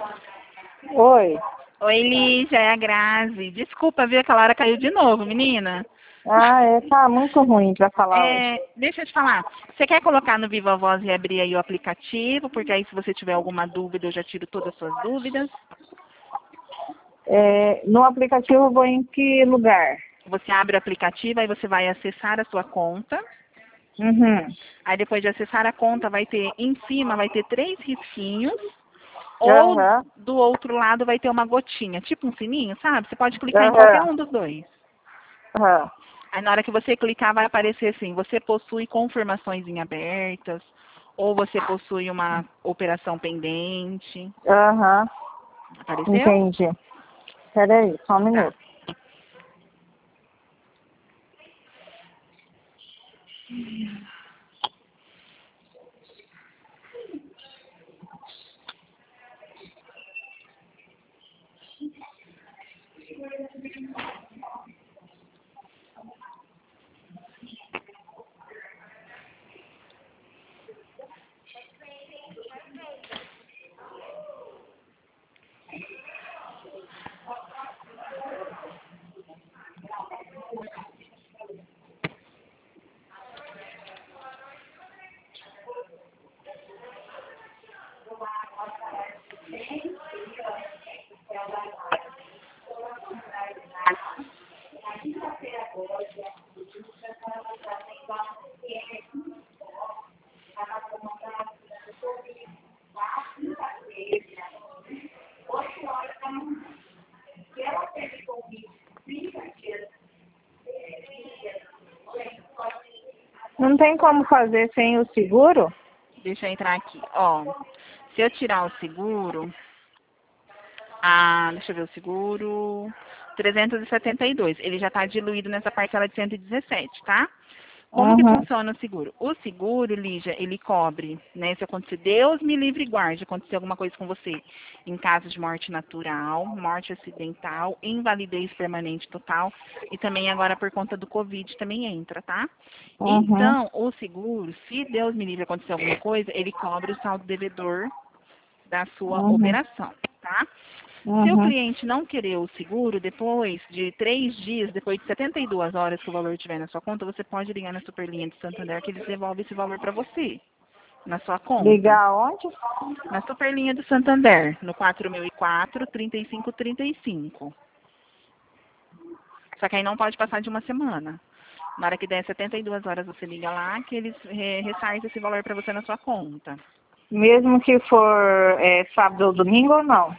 Oi. Oi, Lígia, é a Grazi. Desculpa, viu? Aquela hora caiu de novo, menina. Ah, tá muito ruim pra falar hoje. Deixa eu te falar. Você quer colocar no Viva Voz e abrir aí o aplicativo? Porque aí, se você tiver alguma dúvida, eu já tiro todas as suas dúvidas. No aplicativo eu vou em que lugar? Você abre o aplicativo, aí você vai acessar a sua conta. Uhum. Aí, depois de acessar a conta, vai ter, em cima, vai ter 3 risquinhos. Ou Aham. do outro lado vai ter uma gotinha, tipo um sininho, sabe? Você pode clicar em qualquer Aham. um dos dois. Aham. Aí na hora que você clicar vai aparecer assim, você possui confirmações em abertas, ou você possui uma operação pendente. Aham. Apareceu? Entendi. Peraí, só um Tá. minuto. Não tem como fazer sem o seguro? Deixa eu entrar aqui. Ó, se eu tirar o seguro, deixa eu ver o seguro, 372. Ele já está diluído nessa parcela de 117, tá? Como que Uhum. funciona o seguro? O seguro, Lígia, ele cobre, né? Se acontecer, Deus me livre e guarde, acontecer alguma coisa com você em caso de morte natural, morte acidental, invalidez permanente total e também agora por conta do Covid também entra, tá? Uhum. Então, o seguro, se Deus me livre acontecer alguma coisa, ele cobre o saldo devedor da sua Uhum. operação, tá? Se o Uhum. cliente não querer o seguro, depois de 3 dias, depois de 72 horas que o valor estiver na sua conta, você pode ligar na Superlinha de Santander que eles devolvem esse valor para você, na sua conta. Ligar onde? Na Superlinha do Santander, no 4004-3535. Só que aí não pode passar de uma semana. Na hora que der 72 horas, você liga lá que eles ressarcem esse valor para você na sua conta. Mesmo que for sábado ou domingo ou não?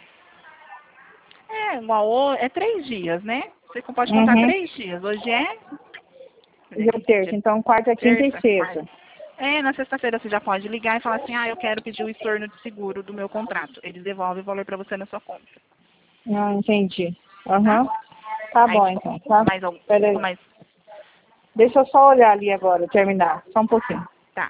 É 3 dias, né? Você pode contar Uhum. 3 dias. Hoje é Dia terça, então quarta, quinta e terça, quarta. sexta. Na sexta-feira você já pode ligar e falar assim, eu quero pedir o estorno de seguro do meu contrato. Eles devolvem o valor para você na sua conta, Não, entendi. tá? Aham. Tá Aí, bom, então. Tá. mais algum, Peraí. mais, Deixa eu só olhar ali agora, terminar. Só um pouquinho. tá.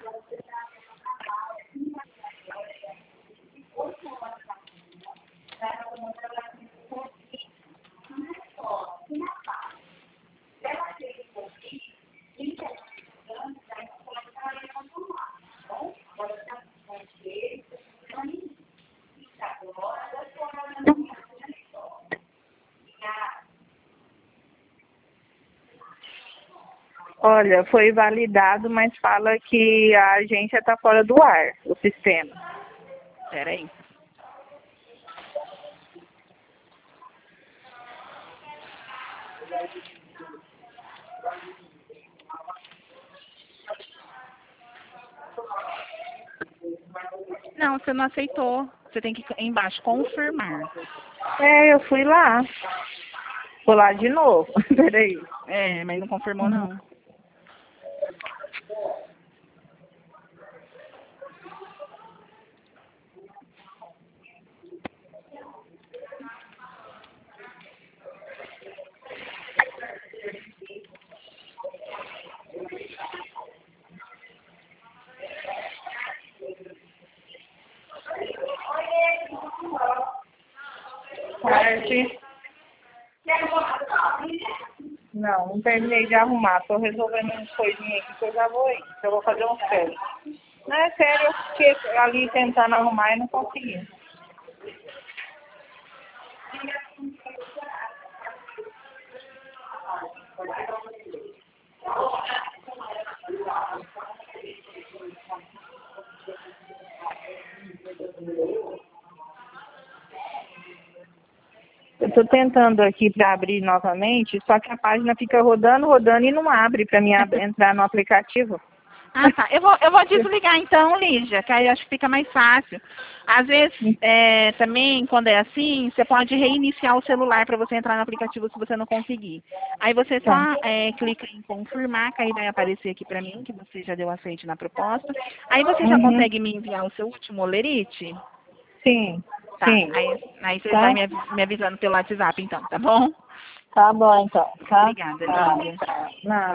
Olha, foi validado, mas fala que a agência está fora do ar, o sistema. Pera aí. Não, você não aceitou. Você tem que ir embaixo, confirmar. Eu fui lá. Vou lá de novo. Peraí. Mas não confirmou, Uhum. não. Tarde. Não terminei de arrumar. Tô resolvendo umas coisinhas aqui que eu já vou ir. Eu vou fazer um sério. Não é sério, eu fiquei ali tentando arrumar e não consegui. Eu estou tentando aqui para abrir novamente, só que a página fica rodando, rodando e não abre para mim entrar no aplicativo. Ah, tá. Eu vou desligar então, Lígia, que aí eu acho que fica mais fácil. Às vezes, também, quando é assim, você pode reiniciar o celular para você entrar no aplicativo se você não conseguir. Aí você só Tá. clica em confirmar, que aí vai aparecer aqui para mim que você já deu aceite na proposta. Aí você já Uhum. consegue me enviar o seu último olerite? Sim, Tá. sim. Aí você vai Tá? me avisando pelo WhatsApp, então, tá bom? Tá bom, então. Tá? Obrigada, Tá. Lígia. Não.